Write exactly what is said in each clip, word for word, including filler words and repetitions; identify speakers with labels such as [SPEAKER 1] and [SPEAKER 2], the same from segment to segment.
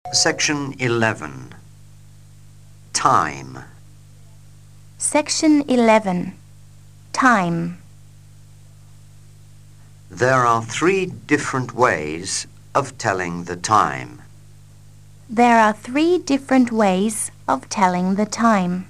[SPEAKER 1] Section eleven. Time.
[SPEAKER 2] Section eleven. Time.
[SPEAKER 1] There are three different ways of telling the time.
[SPEAKER 2] There are three different ways of telling the time.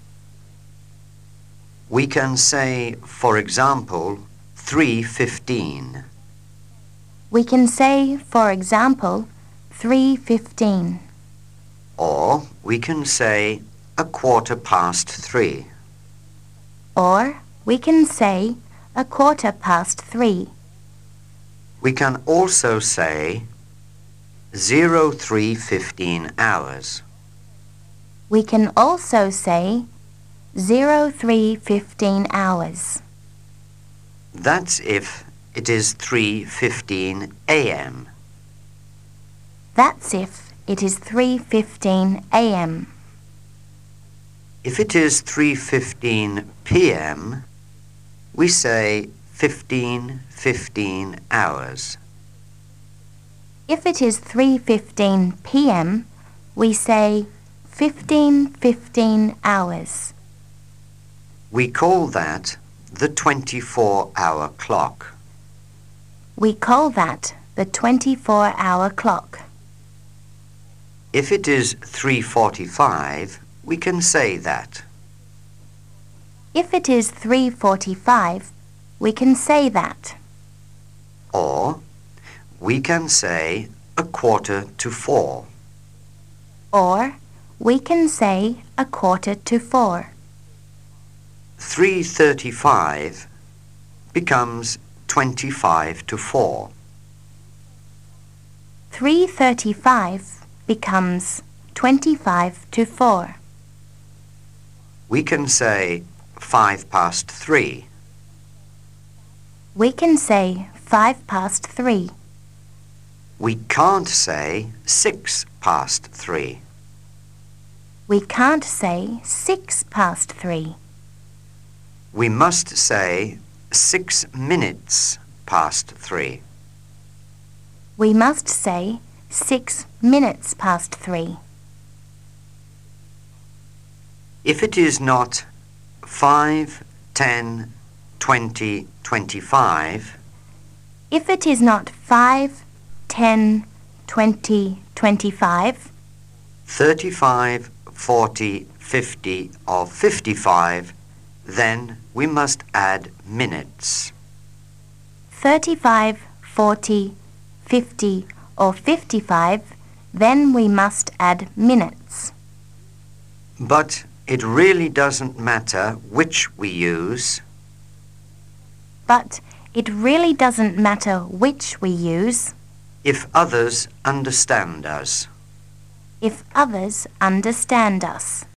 [SPEAKER 1] We can say, for example, three fifteen.
[SPEAKER 2] We can say, for example, three fifteen.
[SPEAKER 1] Or we can say a quarter past three.
[SPEAKER 2] Or we can say a quarter past three.
[SPEAKER 1] We can also say zero three fifteen hours.
[SPEAKER 2] We can also say zero three fifteen hours.
[SPEAKER 1] That's if it is three fifteen a m.
[SPEAKER 2] That's if it is three fifteen a m.
[SPEAKER 1] If it is three fifteen p m, we say fifteen fifteen hours.
[SPEAKER 2] If it is three fifteen p m, we say fifteen fifteen hours.
[SPEAKER 1] We call that the twenty-four hour clock.
[SPEAKER 2] We call that the twenty-four hour clock.
[SPEAKER 1] If it is three forty-five, we can say that.
[SPEAKER 2] If it is three forty-five, we can say that.
[SPEAKER 1] Or we can say a quarter to four.
[SPEAKER 2] Or we can say a quarter to four.
[SPEAKER 1] three thirty-five becomes twenty-five to four.
[SPEAKER 2] three thirty-five becomes twenty-five to four.
[SPEAKER 1] We can say five past three.
[SPEAKER 2] We can say five past three.
[SPEAKER 1] We can't say six past three.
[SPEAKER 2] We can't say six past three.
[SPEAKER 1] We must say six minutes past three.
[SPEAKER 2] We must say six minutes past three.
[SPEAKER 1] If it is not five, ten, twenty, twenty-five,
[SPEAKER 2] If it is not five, ten, twenty, twenty-five,
[SPEAKER 1] thirty-five, forty, fifty, or fifty-five, then we must add minutes.
[SPEAKER 2] thirty-five, forty, fifty, or fifty-five, then we must add minutes.
[SPEAKER 1] But it really doesn't matter which we use.
[SPEAKER 2] But it really doesn't matter which we use
[SPEAKER 1] If others understand us.
[SPEAKER 2] if others understand us.